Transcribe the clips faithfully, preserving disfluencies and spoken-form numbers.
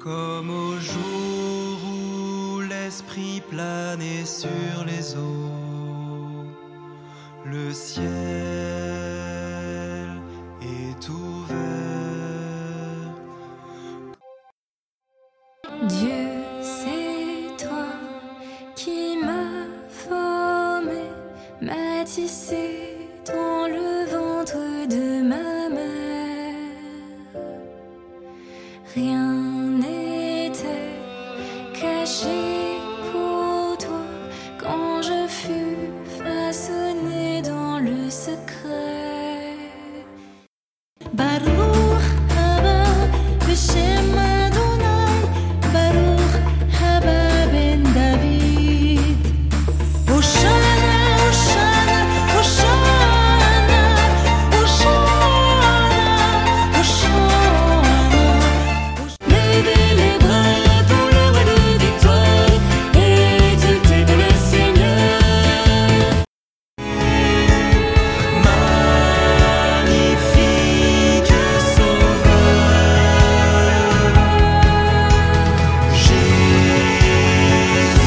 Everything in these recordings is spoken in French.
Comme au jour où l'esprit planait sur les eaux, le ciel est ouvert. Dieu, c'est toi qui m'as formé, m'as tissé dans le ventre de ma mère. Rien n'était caché pour toi quand je fus façonné dans le secret. Baruch haba b'shem Adonai, Baruch haba ben David. Hoshana, Hoshana, Hoshana, Hoshana, Hoshana. Levez les bras pour le roi de victoire, exultez pour le Seigneur. Magnifique Sauveur, Jésus,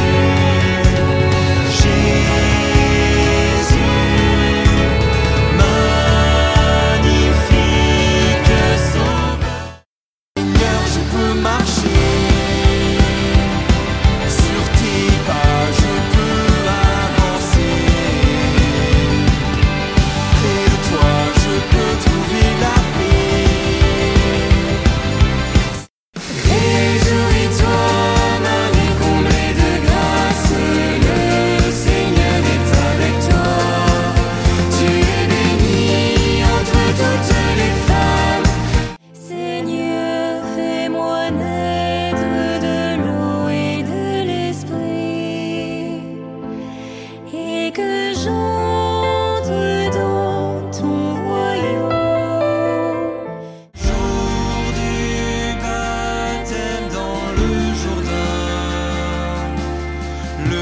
Jésus, magnifique Sauveur. Seigneur, je peux marcher sur tes pas, je peux avancer. Près de toi, je peux trouver la paix. Réjouis-toi, Marie, comblée de grâce, le Seigneur est avec toi. Tu es bénie entre toutes les femmes. Seigneur, fais-moi naître de l'eau et de l'esprit, et que j'entre dans ton royaume. Jour du baptême dans le Jourdain, le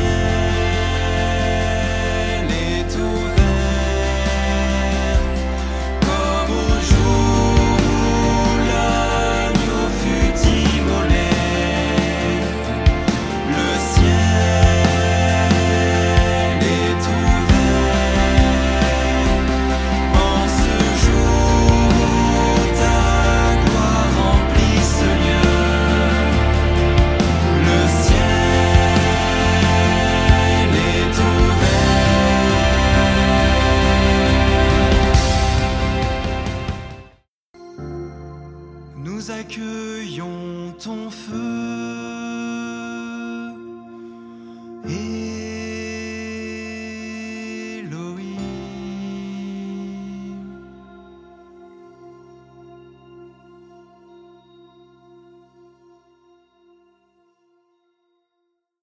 ciel est ouvert, comme au jour où l'agneau fut immolé. Le ciel est ouvert, en ce jour où ta gloire remplit ce lieu. Le ciel est ouvert. Nous accueillons ton feu.